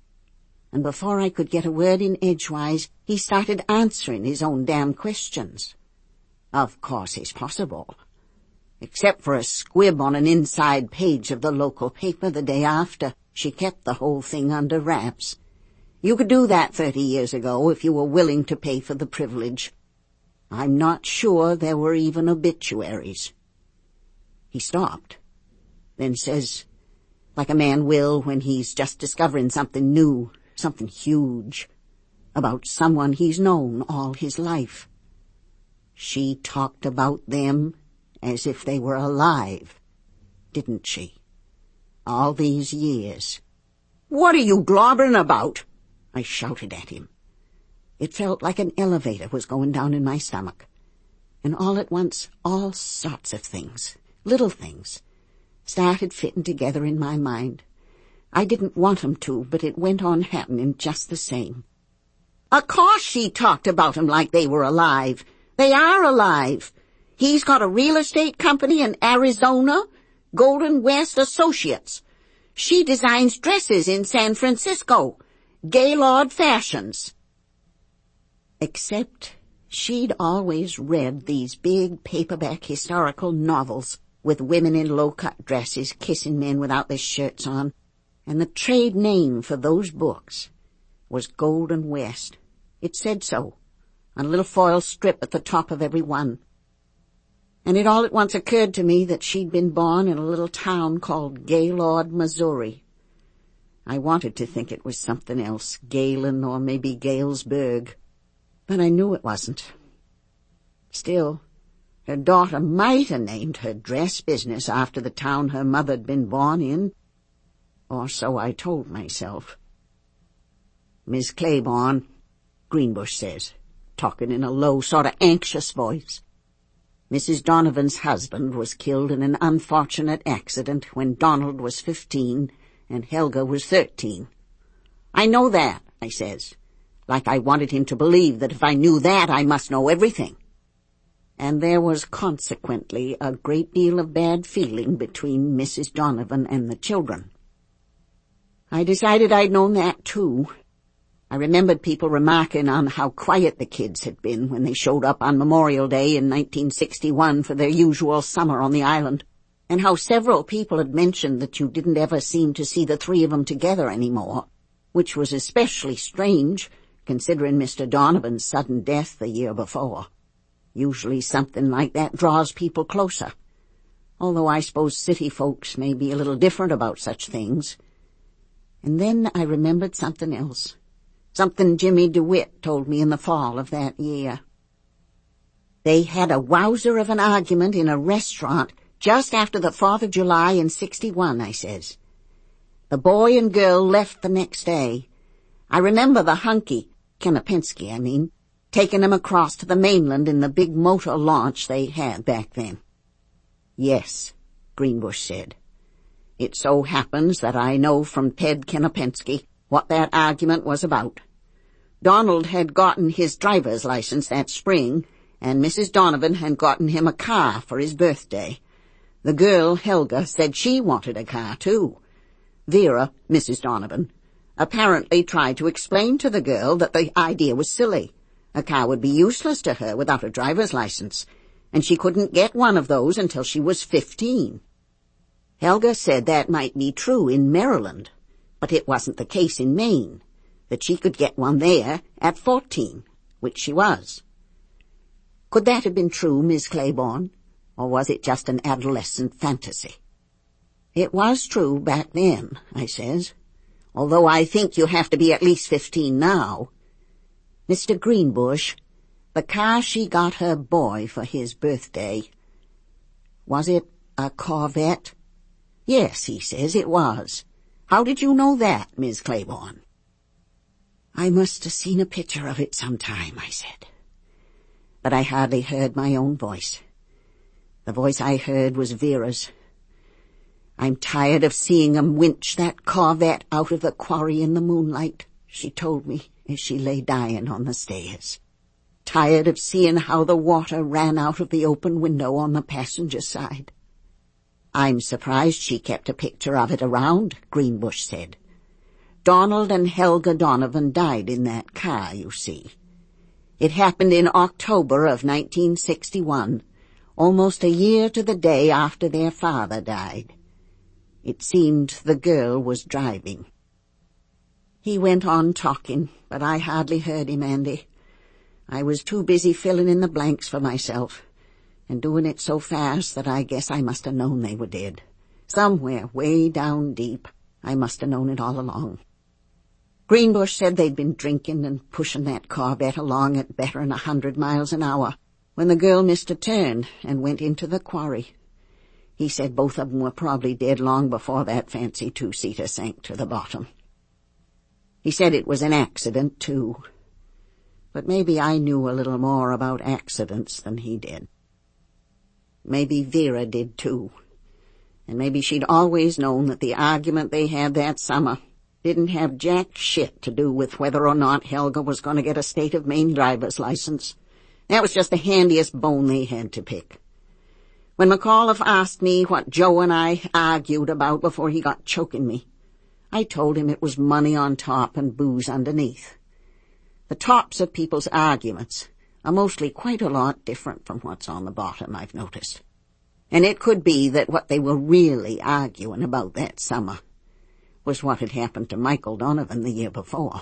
And before I could get a word in edgewise, he started answering his own damn questions. Of course it's possible. Except for a squib on an inside page of the local paper the day after, she kept the whole thing under wraps. You could do that thirty years ago if you were willing to pay for the privilege. I'm not sure there were even obituaries. He stopped, then says, like a man will when he's just discovering something new, something huge, about someone he's known all his life. "She talked about them as if they were alive, didn't she? All these years." "What are you globbering about?" I shouted at him. It felt like an elevator was going down in my stomach. And all at once, all sorts of things, little things, started fitting together in my mind. I didn't want 'em to, but it went on happening just the same. "Of course she talked about 'em like they were alive. They are alive. He's got a real estate company in Arizona, Golden West Associates. She designs dresses in San Francisco, Gaylord Fashions." Except she'd always read these big paperback historical novels with women in low-cut dresses kissing men without their shirts on, and the trade name for those books was Golden West. It said so on a little foil strip at the top of every one. And it all at once occurred to me that she'd been born in a little town called Gaylord, Missouri. I wanted to think it was something else, Galen or maybe Galesburg, but I knew it wasn't. Still, her daughter might have named her dress business after the town her mother'd been born in, or so I told myself. "Miss Claiborne," Greenbush says, talking in a low, sort of anxious voice, "Missus Donovan's husband was killed in an unfortunate accident when Donald was fifteen and Helga was thirteen. "I know that," I says, like I wanted him to believe that if I knew that I must know everything. And there was consequently a great deal of bad feeling between Missus Donovan and the children. I decided I'd known that too. I remembered people remarking on how quiet the kids had been when they showed up on Memorial Day in nineteen sixty-one for their usual summer on the island, and how several people had mentioned that you didn't ever seem to see the three of them together anymore, which was especially strange, considering Mister Donovan's sudden death the year before. Usually something like that draws people closer, although I suppose city folks may be a little different about such things. And then I remembered something else, something Jimmy DeWitt told me in the fall of that year. They had a wowzer of an argument in a restaurant just after the Fourth of July in sixty-one, I says. The boy and girl left the next day. I remember the hunky, Kenopensky, I mean, taking them across to the mainland in the big motor launch they had back then. "Yes," Greenbush said. "It so happens that I know from Ted Kenopensky what that argument was about. Donald had gotten his driver's license that spring, and Missus Donovan had gotten him a car for his birthday. The girl, Helga, said she wanted a car, too. Vera, Missus Donovan, apparently tried to explain to the girl that the idea was silly. A car would be useless to her without a driver's license, and she couldn't get one of those until she was fifteen. Helga said that might be true in Maryland, but it wasn't the case in Maine, that she could get one there at fourteen, which she was. Could that have been true, Miss Claiborne? Or was it just an adolescent fantasy? It was true back then, I says, although I think you have to be at least fifteen now. Mister Greenbush, the car she got her boy for his birthday, was it a Corvette? Yes, he says, it was. How did you know that, Miss Claiborne? I must have seen a picture of it sometime, I said. But I hardly heard my own voice. The voice I heard was Vera's. I'm tired of seeing 'em winch that Corvette out of the quarry in the moonlight, she told me as she lay dying on the stairs. Tired of seeing how the water ran out of the open window on the passenger side. I'm surprised she kept a picture of it around, Greenbush said. Donald and Helga Donovan died in that car, you see. It happened in October of nineteen sixty-one, almost a year to the day after their father died. It seemed the girl was driving. He went on talking, but I hardly heard him, Andy. I was too busy filling in the blanks for myself, and doing it so fast that I guess I must have known they were dead. Somewhere way down deep, I must have known it all along. Greenbush said they'd been drinking and pushing that Corvette along at better'n a hundred miles an hour when the girl missed a turn and went into the quarry. He said both of them were probably dead long before that fancy two-seater sank to the bottom. He said it was an accident, too. But maybe I knew a little more about accidents than he did. Maybe Vera did, too. And maybe she'd always known that the argument they had that summer didn't have jack shit to do with whether or not Helga was going to get a state of Maine driver's license. That was just the handiest bone they had to pick. When McAuliffe asked me what Joe and I argued about before he got choking me, I told him it was money on top and booze underneath. The tops of people's arguments are mostly quite a lot different from what's on the bottom, I've noticed. And it could be that what they were really arguing about that summer was what had happened to Michael Donovan the year before.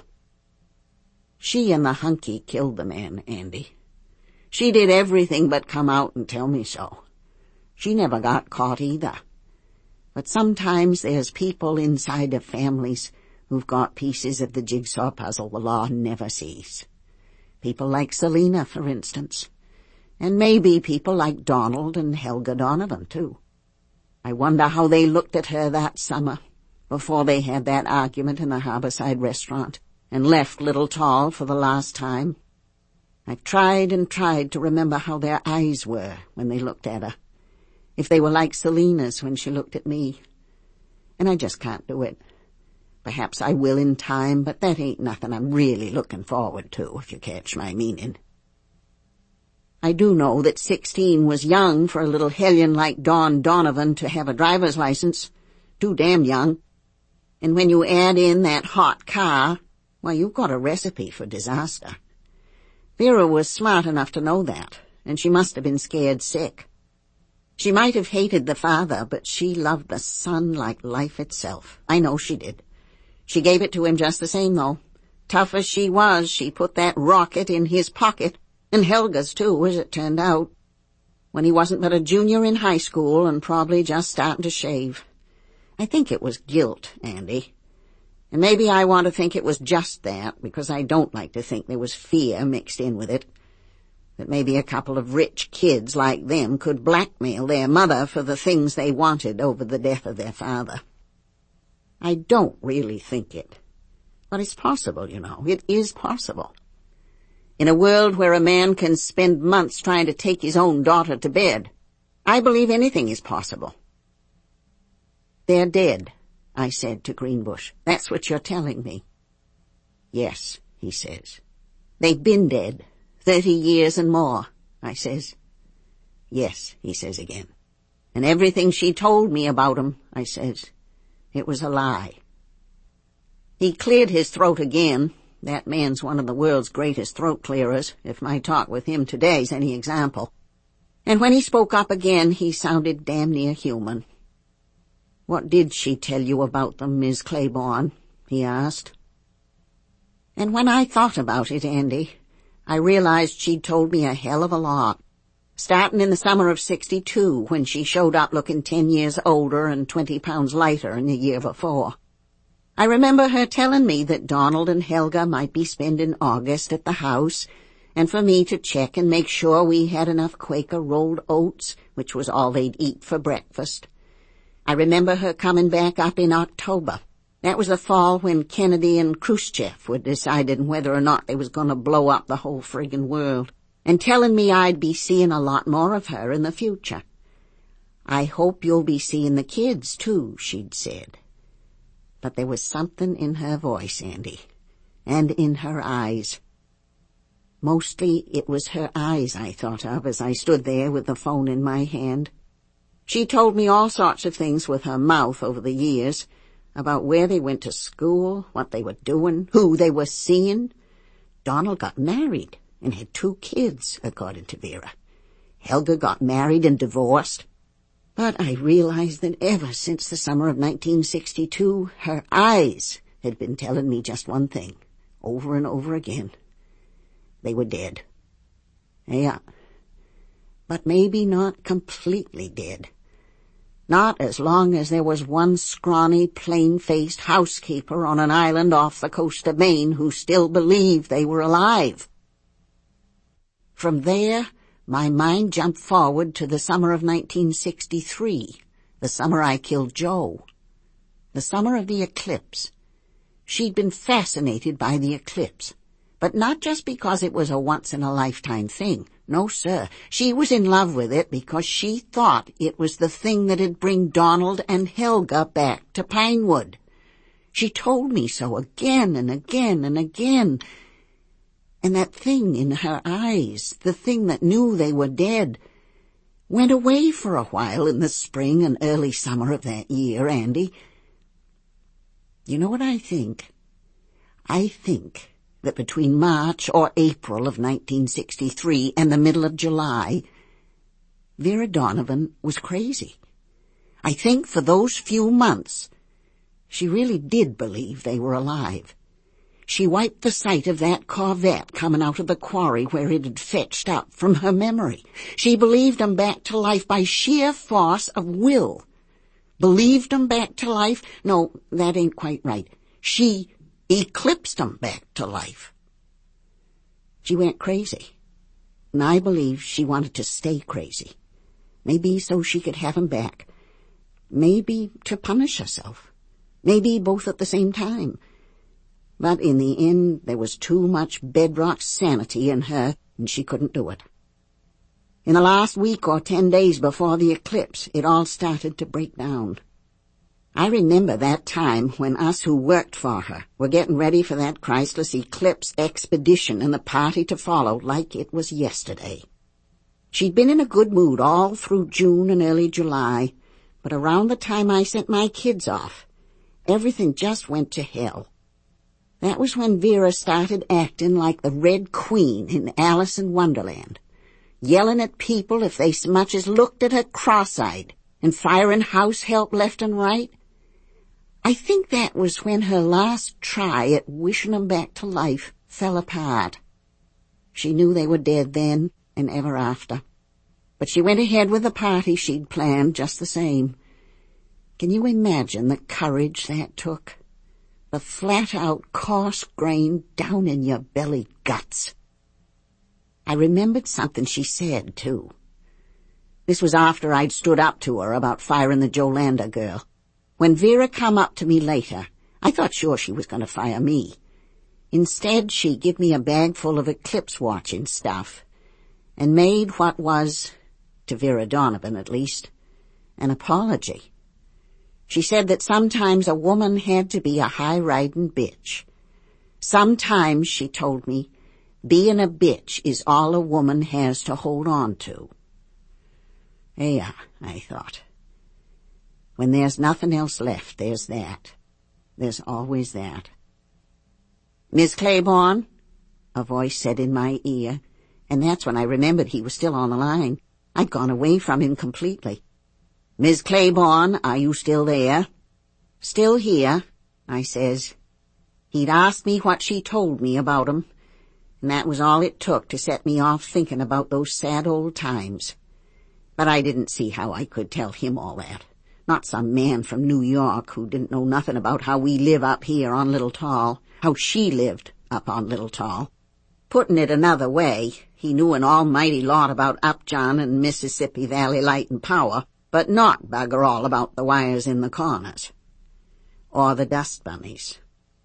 She and the hunky killed the man, Andy. She did everything but come out and tell me so. She never got caught either. But sometimes there's people inside of families who've got pieces of the jigsaw puzzle the law never sees. People like Selena, for instance. And maybe people like Donald and Helga Donovan, too. I wonder how they looked at her that summer, before they had that argument in the Harborside restaurant and left Little Tall for the last time. I've tried and tried to remember how their eyes were when they looked at her, if they were like Selena's when she looked at me. And I just can't do it. Perhaps I will in time, but that ain't nothing I'm really looking forward to, if you catch my meaning. I do know that sixteen was young for a little hellion like Dawn Donovan to have a driver's license. Too damn young. And when you add in that hot car, why, you've got a recipe for disaster. Vera was smart enough to know that, and she must have been scared sick. She might have hated the father, but she loved the son like life itself. I know she did. She gave it to him just the same, though. Tough as she was, she put that rocket in his pocket, and Helga's, too, as it turned out, when he wasn't but a junior in high school and probably just starting to shave. I think it was guilt, Andy. And maybe I want to think it was just that, because I don't like to think there was fear mixed in with it. That maybe a couple of rich kids like them could blackmail their mother for the things they wanted over the death of their father. I don't really think it. But it's possible, you know. It is possible. In a world where a man can spend months trying to take his own daughter to bed, I believe anything is possible. They're dead, I said to Greenbush. That's what you're telling me. Yes, he says. They've been dead. Thirty years and more, I says. Yes, he says again. And everything she told me about 'em, I says, it was a lie. He cleared his throat again. That man's one of the world's greatest throat clearers, if my talk with him today's any example. And when he spoke up again, he sounded damn near human. What did she tell you about them, Miss Claiborne? He asked. And when I thought about it, Andy, I realized she'd told me a hell of a lot. starting in the summer of sixty-two, when she showed up looking ten years older and twenty pounds lighter than the year before. I remember her telling me that Donald and Helga might be spending August at the house, and for me to check and make sure we had enough Quaker rolled oats, which was all they'd eat for breakfast. I remember her coming back up in October. That was the fall when Kennedy and Khrushchev were deciding whether or not they was going to blow up the whole friggin' world, and telling me I'd be seeing a lot more of her in the future. I hope you'll be seeing the kids, too, she'd said. But there was something in her voice, Andy, and in her eyes. Mostly it was her eyes I thought of as I stood there with the phone in my hand. She told me all sorts of things with her mouth over the years, about where they went to school, what they were doing, who they were seeing. Donald got married and had two kids, according to Vera. Helga got married and divorced. But I realized that ever since the summer of nineteen sixty-two, her eyes had been telling me just one thing, over and over again. They were dead. Yeah, but maybe not completely dead. Not as long as there was one scrawny, plain-faced housekeeper on an island off the coast of Maine who still believed they were alive. From there, my mind jumped forward to the summer of nineteen sixty-three, the summer I killed Joe. The summer of the eclipse. She'd been fascinated by the eclipse, but not just because it was a once-in-a-lifetime thing. No, sir. She was in love with it because she thought it was the thing that'd bring Donald and Helga back to Pinewood. She told me so again and again and again. And that thing in her eyes, the thing that knew they were dead, went away for a while in the spring and early summer of that year, Andy. You know what I think? I think that between March or April of nineteen sixty-three and the middle of July, Vera Donovan was crazy. I think for those few months, she really did believe they were alive. She wiped the sight of that Corvette coming out of the quarry where it had fetched up from her memory. She believed them back to life by sheer force of will. Believed them back to life? No, that ain't quite right. She eclipsed them back to life. She went crazy, and I believe she wanted to stay crazy. Maybe so she could have him back. Maybe to punish herself. Maybe both at the same time. But in the end, there was too much bedrock sanity in her, and she couldn't do it. In the last week or ten days before the eclipse, it all started to break down. I remember that time when us who worked for her were getting ready for that Christless eclipse expedition and the party to follow like it was yesterday. She'd been in a good mood all through June and early July, but around the time I sent my kids off, everything just went to hell. That was when Vera started acting like the Red Queen in Alice in Wonderland, yelling at people if they so much as looked at her cross-eyed, and firing house help left and right. I think that was when her last try at wishing them back to life fell apart. She knew they were dead then and ever after. But she went ahead with the party she'd planned just the same. Can you imagine the courage that took? The flat-out, coarse-grained, down-in-your-belly guts. I remembered something she said, too. This was after I'd stood up to her about firing the Jolanda girl. When Vera come up to me later, I thought sure she was going to fire me. Instead, she give me a bag full of eclipse-watching stuff and made what was, to Vera Donovan at least, an apology. She said that sometimes a woman had to be a high-riding bitch. Sometimes, she told me, being a bitch is all a woman has to hold on to. Yeah, I thought. When there's nothing else left, there's that. There's always that. Miss Claiborne, a voice said in my ear, and that's when I remembered he was still on the line. I'd gone away from him completely. Miss Claiborne, are you still there? Still here, I says. He'd asked me what she told me about him, and that was all it took to set me off thinking about those sad old times. But I didn't see how I could tell him all that. Not some man from New York who didn't know nothing about how we live up here on Little Tall, how she lived up on Little Tall. Putting it another way, he knew an almighty lot about Upjohn and Mississippi Valley Light and Power, but not bugger all about the wires in the corners. Or the dust bunnies.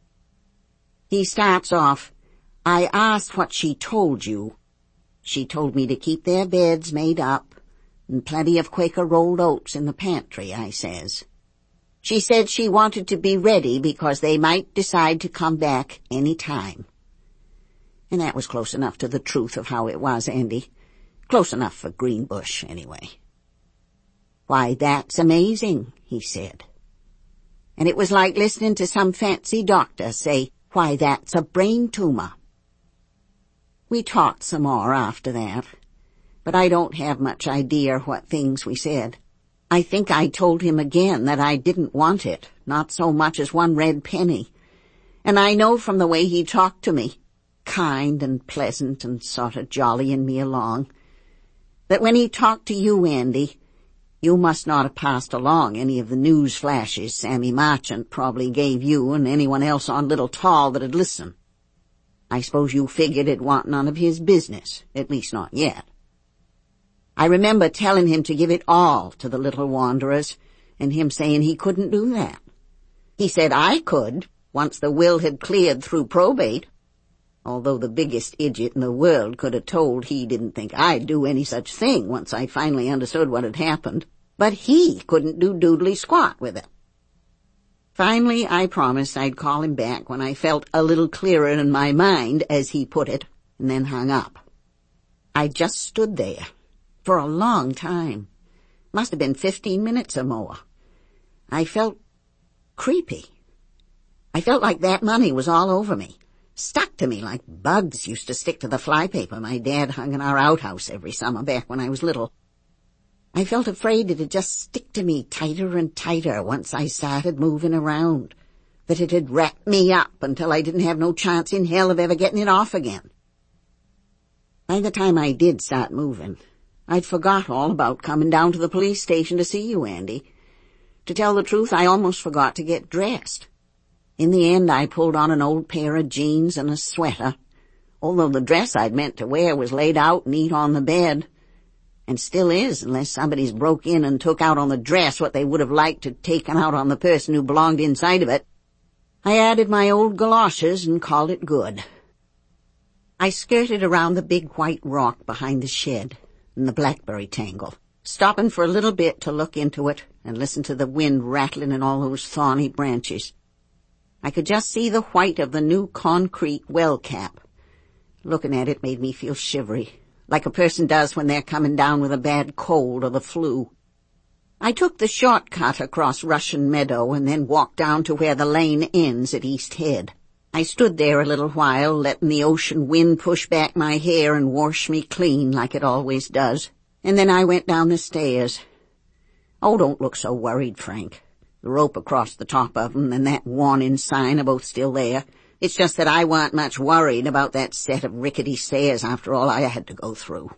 He starts off, I asked what she told you. She told me to keep their beds made up, and plenty of Quaker rolled oats in the pantry, I says. She said she wanted to be ready because they might decide to come back any time. And that was close enough to the truth of how it was, Andy. Close enough for Greenbush, anyway. Why, that's amazing, he said. And it was like listening to some fancy doctor say, why, that's a brain tumor. We talked some more after that, but I don't have much idea what things we said. I think I told him again that I didn't want it, not so much as one red penny. And I know from the way he talked to me, kind and pleasant and sort of jollying me along, that when he talked to you, Andy, you must not have passed along any of the news flashes Sammy Marchant probably gave you and anyone else on Little Tall that'd listen. I suppose you figured it wasn't none of his business, at least not yet. I remember telling him to give it all to the little wanderers, and him saying he couldn't do that. He said I could, once the will had cleared through probate, although the biggest idiot in the world could have told he didn't think I'd do any such thing once I finally understood what had happened, but he couldn't do doodly squat with it. Finally, I promised I'd call him back when I felt a little clearer in my mind, as he put it, and then hung up. I just stood there for a long time. Must have been fifteen minutes or more. I felt creepy. I felt like that money was all over me, stuck to me like bugs used to stick to the flypaper my dad hung in our outhouse every summer back when I was little. I felt afraid it'd just stick to me tighter and tighter once I started moving around, that it'd wrap me up until I didn't have no chance in hell of ever getting it off again. By the time I did start moving, I'd forgot all about coming down to the police station to see you, Andy. To tell the truth, I almost forgot to get dressed. In the end, I pulled on an old pair of jeans and a sweater, although the dress I'd meant to wear was laid out neat on the bed, and still is, unless somebody's broke in and took out on the dress what they would have liked to taken out on the person who belonged inside of it. I added my old galoshes and called it good. I skirted around the big white rock behind the shed and the blackberry tangle, stopping for a little bit to look into it and listen to the wind rattling in all those thorny branches. I could just see the white of the new concrete well cap. Looking at it made me feel shivery, like a person does when they're coming down with a bad cold or the flu. I took the shortcut across Russian Meadow and then walked down to where the lane ends at East Head. I stood there a little while, letting the ocean wind push back my hair and wash me clean like it always does, and then I went down the stairs. Oh, don't look so worried, Frank. The rope across the top of 'em and that warning sign are both still there. It's just that I weren't much worried about that set of rickety stairs after all I had to go through.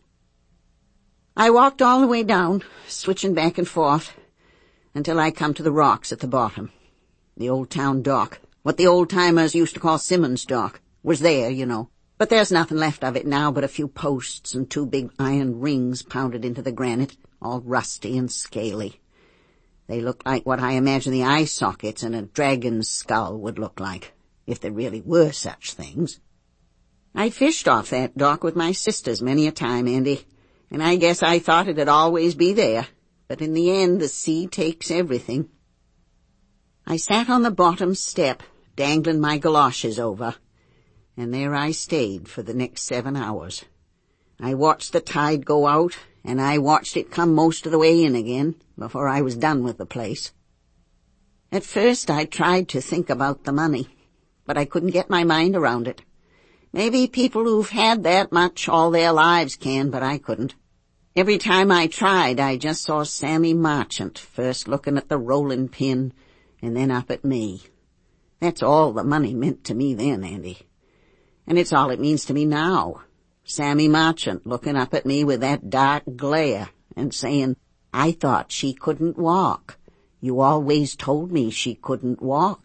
I walked all the way down, switching back and forth, until I come to the rocks at the bottom. The old town dock, what the old-timers used to call Simmons Dock, was there, you know. But there's nothing left of it now but a few posts and two big iron rings pounded into the granite, all rusty and scaly. They look like what I imagine the eye sockets in a dragon's skull would look like, if there really were such things. I fished off that dock with my sisters many a time, Andy, and I guess I thought it'd always be there, but in the end the sea takes everything. I sat on the bottom step, dangling my galoshes over, and there I stayed for the next seven hours. I watched the tide go out, and I watched it come most of the way in again before I was done with the place. At first I tried to think about the money, but I couldn't get my mind around it. Maybe people who've had that much all their lives can, but I couldn't. Every time I tried, I just saw Sammy Marchant first looking at the rolling pin and then up at me. That's all the money meant to me then, Andy. And it's all it means to me now. Sammy Marchant looking up at me with that dark glare and saying, I thought she couldn't walk. You always told me she couldn't walk.